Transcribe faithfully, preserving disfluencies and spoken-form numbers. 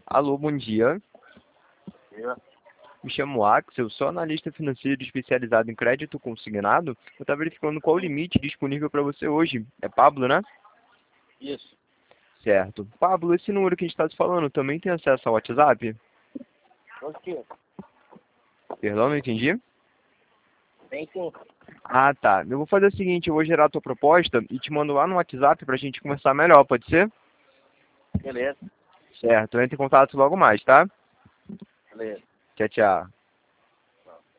Alô, bom dia. Eu, Me chamo Axel, sou analista financeiro especializado em crédito consignado. Eu estava verificando qual o limite disponível para você hoje. É Pablo, né? isso. Certo. Pablo, esse número que a gente está se falando também tem acesso ao WhatsApp? O quê? Perdão, não entendi. Tem sim. Ah, tá. Eu vou fazer o seguinte, eu vou gerar a tua proposta e te mando lá no WhatsApp para a gente conversar melhor, pode ser? Beleza. Certo. Eu entro em contato logo mais, tá? Beleza. Tchau, tchau.